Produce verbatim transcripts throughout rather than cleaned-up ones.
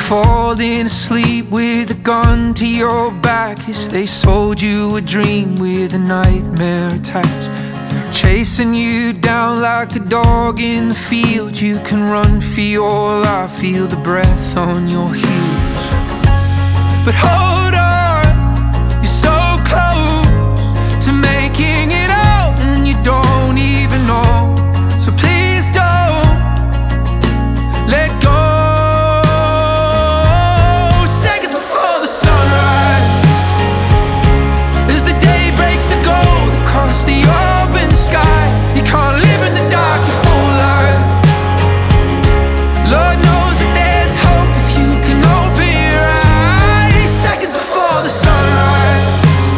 falling asleep with a gun to your back as they sold you a dream with a nightmare attached, chasing you down like a dog in the field. You can run for your life, feel the breath on your heels. But hold on, you're so close to making it out, and you don't even know. So please don't let go. Seconds before the sunrise, as the day breaks the gold across the open sky. You can't live in the dark your whole life. Lord knows that there's hope if you can open your eyes. Seconds before the sunrise.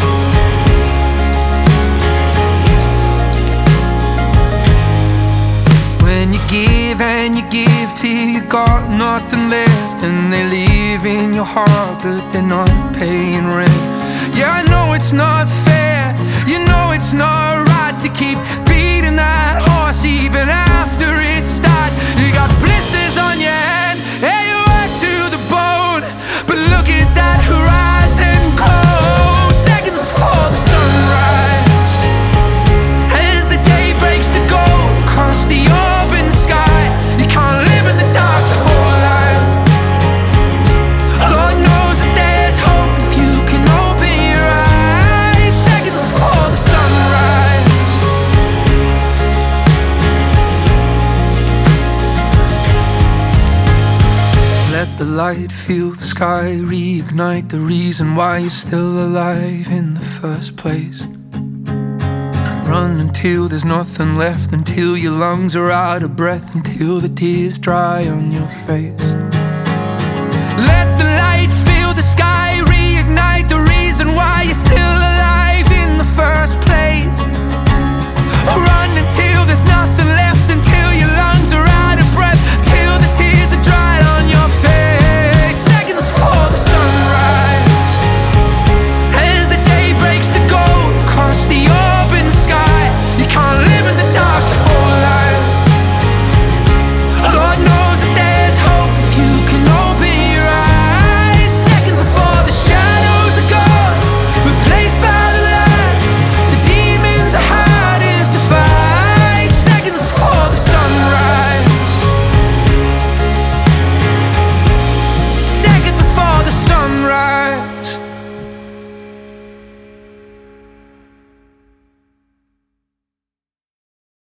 When you give and you give till you got nothing left, and they live in your heart but they're not paying rent. Yeah, I know it's not fair, you know it's not right to keep beating that horse even after it starts. You got blisters on your hand and you work to the bone, but look at that horizon glow. Seconds before the sunrise, as the day breaks the gold across the open sky. You can't live in the dark your whole life. Lord knows that there's hope if you can open your eyes. Seconds before the sunrise. Let the light fill the sky, reignite the reason why you're still alive in the first place. Run until there's nothing left, until your lungs are out of breath, until the tears dry on your face. Let the light fill the sky, reignite the reason why you're still alive in the first